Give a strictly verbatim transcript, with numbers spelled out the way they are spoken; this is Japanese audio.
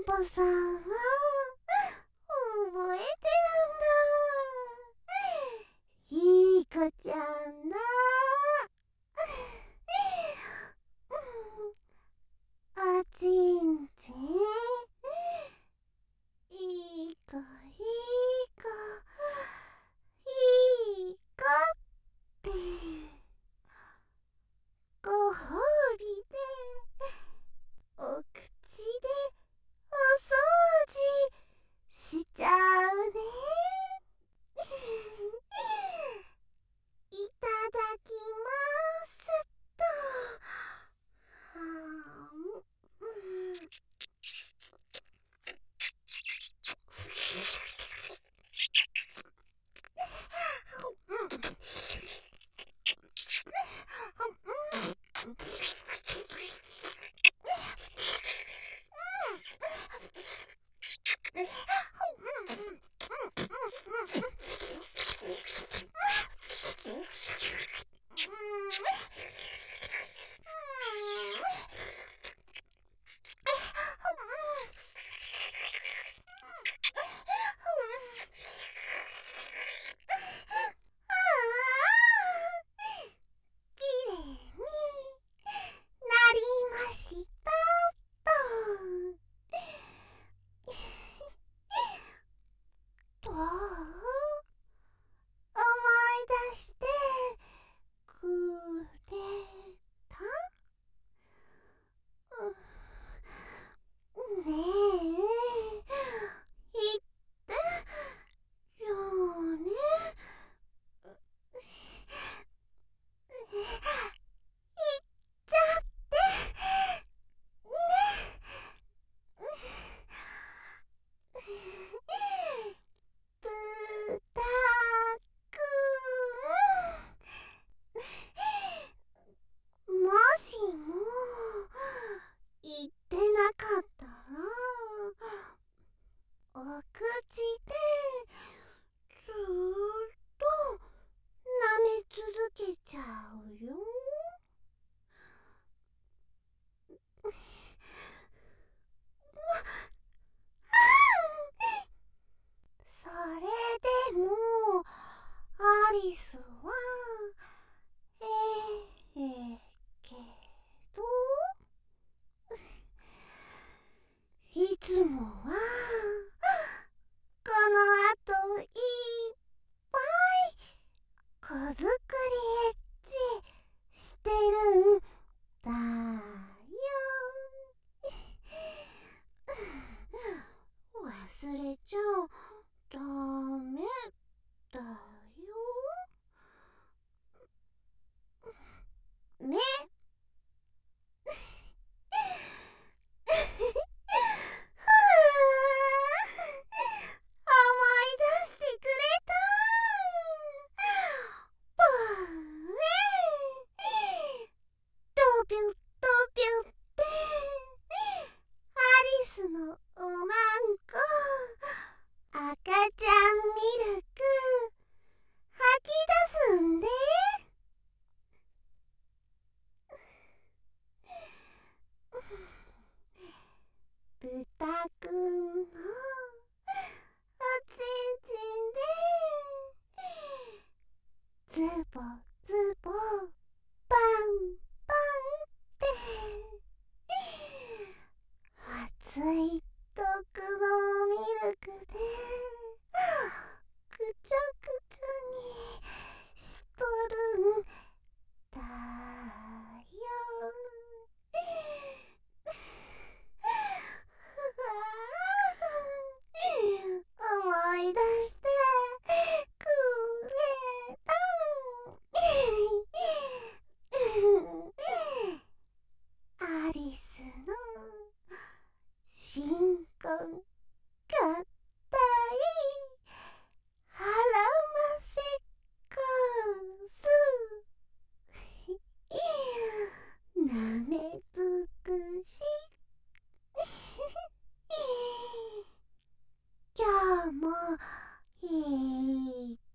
ぽさんは覚えてるんだ。いい子ちゃんだ。おちんちん、いい子いい子いい子ってご褒美でお口でお掃除しちゃうね。いただきますと。はんうんきれいになりましたと。どう？思い出してくれた？ねえ、言ったよね。言っちゃってね。ぶたくん、もしも言ってなかったらお口でずーっと舐め続けちゃうよ。それでもアリスはええけど、いつもはこのあといっぱい子作りエッチしてるんだよ。忘れちゃダメだよね。思い出してくれた。ぽえドビュドビュってアリスのおまんこ赤ちゃんミルク吐き出すんで。ぶたくんのおちんちんでズボズボパンパンって熱い毒のミルクでくちゃくちゃにしとるんだよ。思い出してくれた。アリスの新婚かたいはらませコースなめ尽くし。今日もいっ